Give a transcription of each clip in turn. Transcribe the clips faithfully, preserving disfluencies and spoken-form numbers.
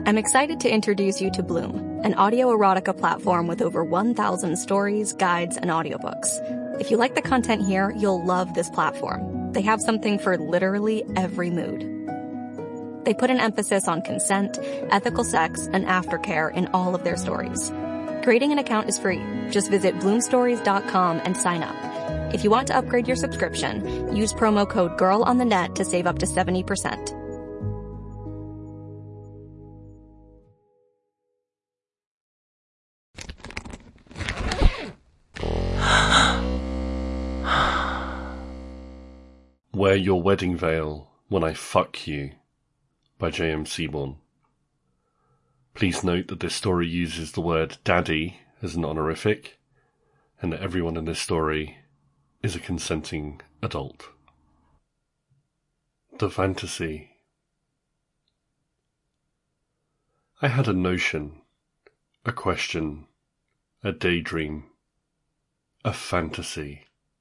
I'm excited to introduce you to Bloom, an audio erotica platform with over one thousand stories, guides, and audiobooks. If you like the content here, you'll love this platform. They have something for literally every mood. They put an emphasis on consent, ethical sex, and aftercare in all of their stories. Creating an account is free. Just visit bloom stories dot com and sign up. If you want to upgrade your subscription, use promo code GIRLONTHENET to save up to seventy percent. Wear Your Wedding Veil When I Fuck You by J M Seaborn. Please note that this story uses the word daddy as an honorific, and that everyone in this story is a consenting adult. The fantasy. I had a notion, a question, a daydream, a fantasy.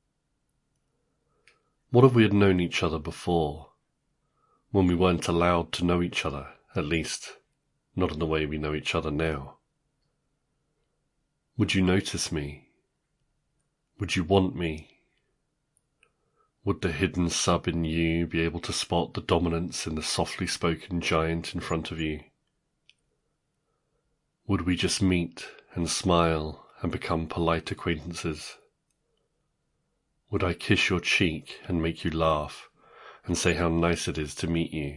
What if we had known each other before, when we weren't allowed to know each other, at least not in the way we know each other now? Would you notice me? Would you want me? Would the hidden sub in you be able to spot the dominance in the softly spoken giant in front of you? Would we just meet and smile and become polite acquaintances? Would I kiss your cheek and make you laugh and say how nice it is to meet you?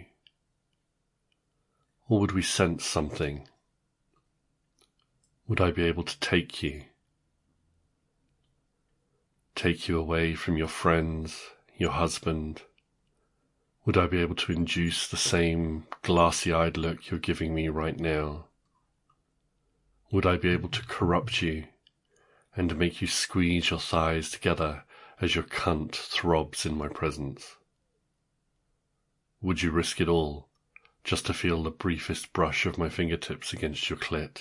Or would we sense something? Would I be able to take you? Take you away from your friends, your husband? Would I be able to induce the same glassy-eyed look you're giving me right now? Would I be able to corrupt you and make you squeeze your thighs together as your cunt throbs in my presence? Would you risk it all just to feel the briefest brush of my fingertips against your clit?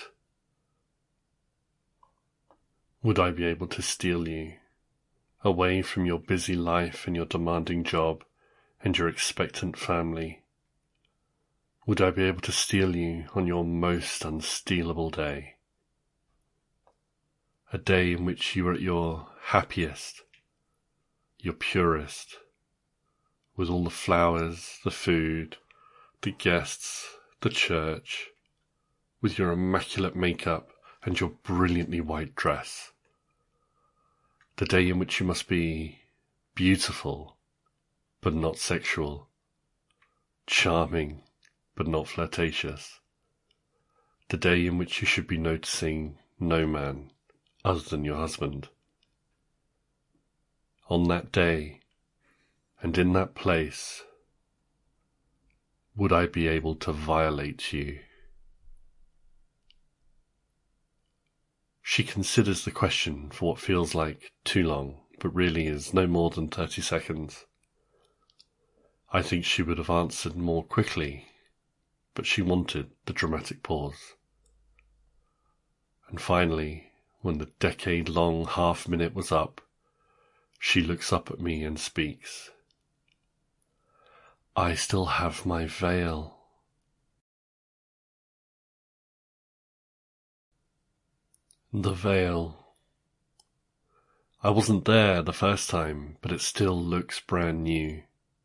Would I be able to steal you away from your busy life and your demanding job and your expectant family? Would I be able to steal you on your most unstealable day? A day in which you are at your happiest, your purest, with all the flowers, the food, the guests, the church, with your immaculate makeup and your brilliantly white dress. The day in which you must be beautiful, but not sexual, charming, but not flirtatious. The day in which you should be noticing no man other than your husband. On that day, and in that place, would I be able to violate you? She considers the question for what feels like too long, but really is no more than thirty seconds. I think she would have answered more quickly, but she wanted the dramatic pause. And finally, when the decade-long half-minute was up, she looks up at me and speaks. I still have my veil. The veil. I wasn't there the first time, but it still looks brand new.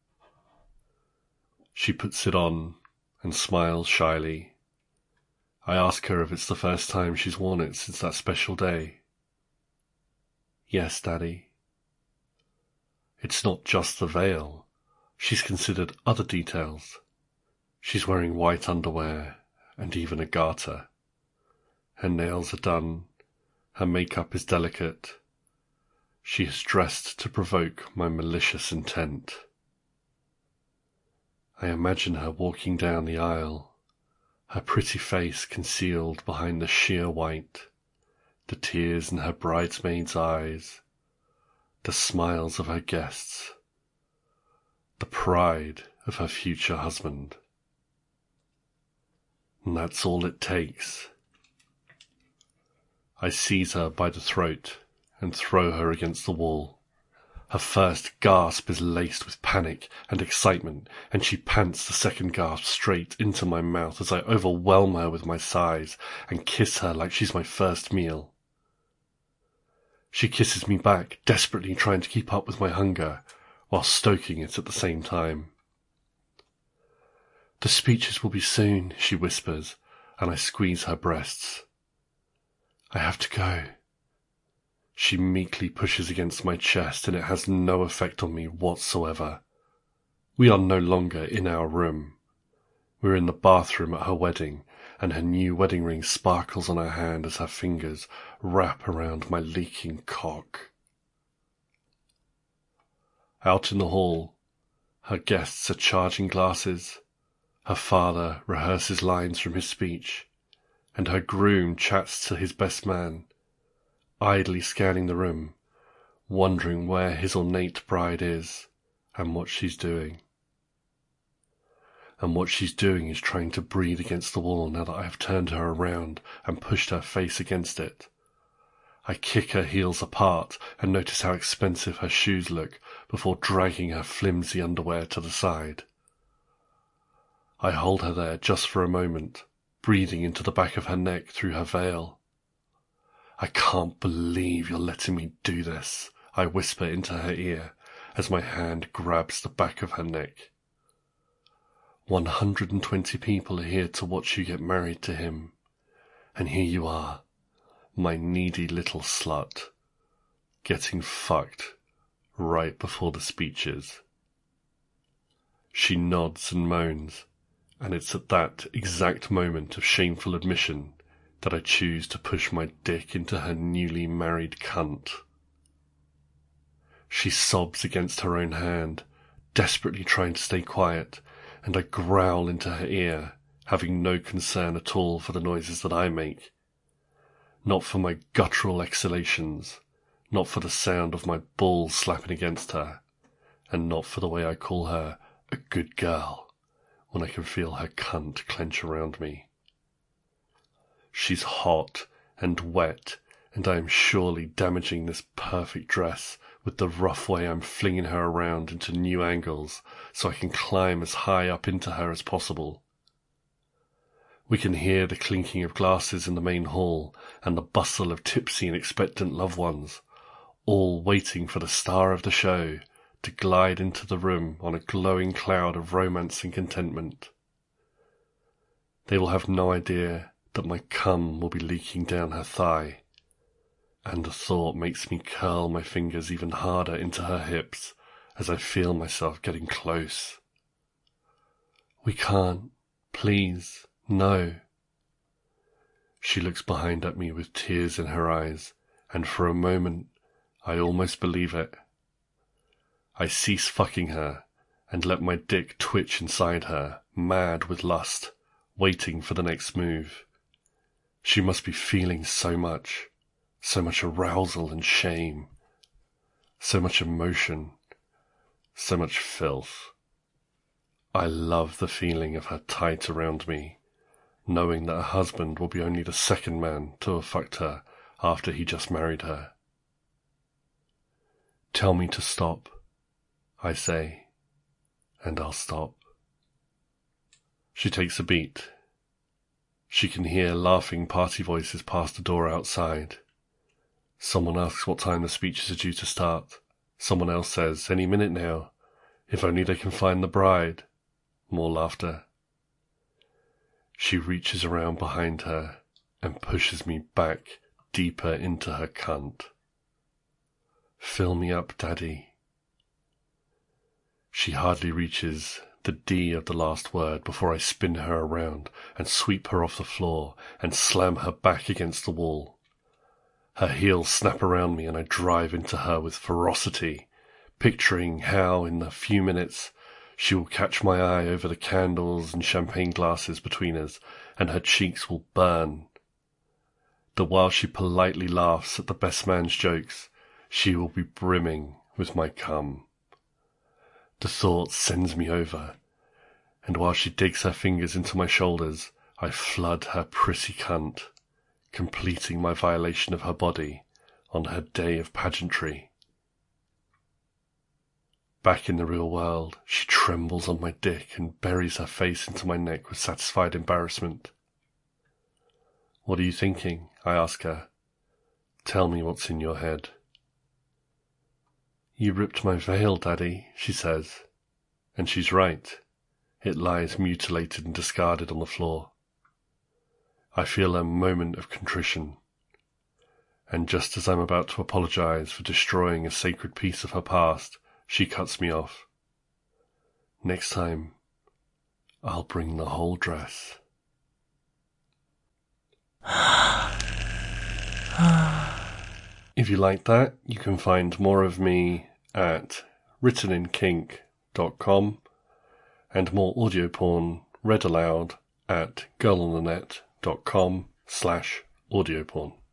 She puts it on and smiles shyly. I ask her if it's the first time she's worn it since that special day. Yes, Daddy. It's not just the veil. She's considered other details. She's wearing white underwear and even a garter. Her nails are done. Her makeup is delicate. She has dressed to provoke my malicious intent. I imagine her walking down the aisle, her pretty face concealed behind the sheer white, the tears in her bridesmaids' eyes, the smiles of her guests, the pride of her future husband. And that's all it takes. I seize her by the throat and throw her against the wall, Her first gasp is laced with panic and excitement, and she pants the second gasp straight into my mouth as I overwhelm her with my sighs and kiss her like she's my first meal. She kisses me back, desperately trying to keep up with my hunger, while stoking it at the same time. "The speeches will be soon," she whispers, and I squeeze her breasts. "I have to go." She meekly pushes against my chest, and it has no effect on me whatsoever. We are no longer in our room. We're in the bathroom at her wedding, and her new wedding ring sparkles on her hand as her fingers wrap around my leaking cock. Out in the hall, her guests are charging glasses. Her father rehearses lines from his speech, and her groom chats to his best man, idly scanning the room, wondering where his ornate bride is and what she's doing. And what she's doing is trying to breathe against the wall now that I have turned her around and pushed her face against it. I kick her heels apart and notice how expensive her shoes look before dragging her flimsy underwear to the side. I hold her there just for a moment, breathing into the back of her neck through her veil. "I can't believe you're letting me do this," I whisper into her ear as my hand grabs the back of her neck. One hundred and twenty people are here to watch you get married to him, and here you are, my needy little slut, getting fucked right before the speeches. She nods and moans, and it's at that exact moment of shameful admission that I choose to push my dick into her newly married cunt. She sobs against her own hand, desperately trying to stay quiet, and I growl into her ear, having no concern at all for the noises that I make. Not for my guttural exhalations, not for the sound of my balls slapping against her, and not for the way I call her a good girl when I can feel her cunt clench around me. She's hot and wet, and I am surely damaging this perfect dress with the rough way I'm flinging her around into new angles so I can climb as high up into her as possible. We can hear the clinking of glasses in the main hall and the bustle of tipsy and expectant loved ones, all waiting for the star of the show to glide into the room on a glowing cloud of romance and contentment. They will have no idea that my cum will be leaking down her thigh, and the thought makes me curl my fingers even harder into her hips as I feel myself getting close. "We can't. Please, no." She looks behind at me with tears in her eyes, and for a moment I almost believe it. I cease fucking her and let my dick twitch inside her, mad with lust, waiting for the next move. She must be feeling so much, so much arousal and shame, so much emotion, so much filth. I love the feeling of her tight around me, knowing that her husband will be only the second man to have fucked her after he just married her. "Tell me to stop," I say, and I'll stop. She takes a beat. She can hear laughing party voices past the door outside. Someone asks what time the speeches are due to start. Someone else says, "Any minute now. If only they can find the bride." More laughter. She reaches around behind her and pushes me back deeper into her cunt. "Fill me up, Daddy." She hardly reaches the D of the last word before I spin her around and sweep her off the floor and slam her back against the wall. Her heels snap around me and I drive into her with ferocity, picturing how in a few minutes she will catch my eye over the candles and champagne glasses between us, and her cheeks will burn. That while she politely laughs at the best man's jokes, she will be brimming with my cum. The thought sends me over, and while she digs her fingers into my shoulders, I flood her prissy cunt, completing my violation of her body on her day of pageantry. Back in the real world, she trembles on my dick and buries her face into my neck with satisfied embarrassment. What are you thinking? I ask her. Tell me what's in your head. You ripped my veil, Daddy, she says. And she's right. It lies mutilated and discarded on the floor. I feel a moment of contrition. And just as I'm about to apologize for destroying a sacred piece of her past, she cuts me off. Next time, I'll bring the whole dress. If you like that, you can find more of me at written in kink dot com and more audio porn read aloud at girlonthenet dot com slash audio porn.